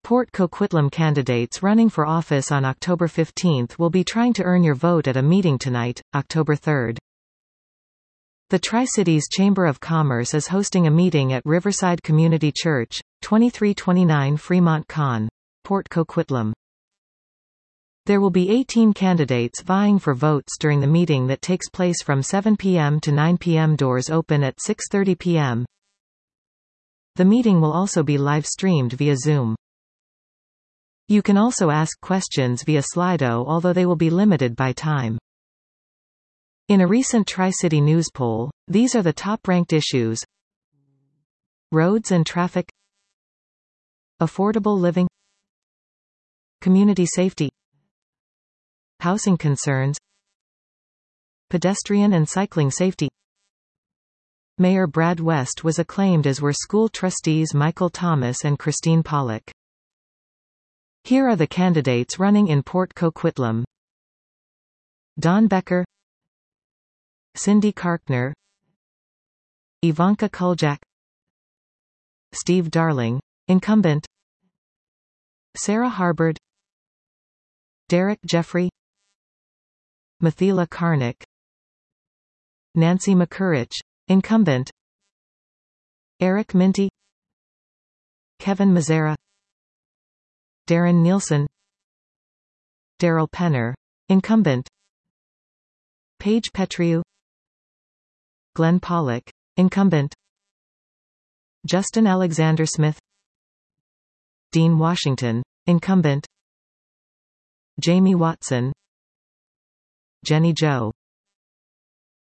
Port Coquitlam candidates running for office on October 15 will be trying to earn your vote at a meeting tonight, October 3. The Tri-Cities Chamber of Commerce is hosting a meeting at Riverside Community Church, 2329 Fremont Con, Port Coquitlam. There will be 18 candidates vying for votes during the meeting that takes place from 7 p.m. to 9 p.m. Doors open at 6:30 p.m. The meeting will also be live-streamed via Zoom. You can also ask questions via Slido, although they will be limited by time. In a recent Tri-City News poll, these are the top-ranked issues: roads and traffic, affordable living, community safety, housing concerns, pedestrian and cycling safety. Mayor Brad West was acclaimed, as were school trustees Michael Thomas and Christine Pollock. Here are the candidates running in Port Coquitlam: Don Becker, Cindy Karkner, Ivanka Kuljak, Steve Darling, incumbent, Sarah Harbord, Derek Jeffrey, Mathila Karnik, Nancy McCurich, incumbent, Eric Minty, Kevin Mazzara, Darren Nielsen, Daryl Penner, incumbent, Paige Petriou, Glenn Pollock, incumbent, Justin Alexander Smith, Dean Washington, incumbent, Jamie Watson, Jenny Jo,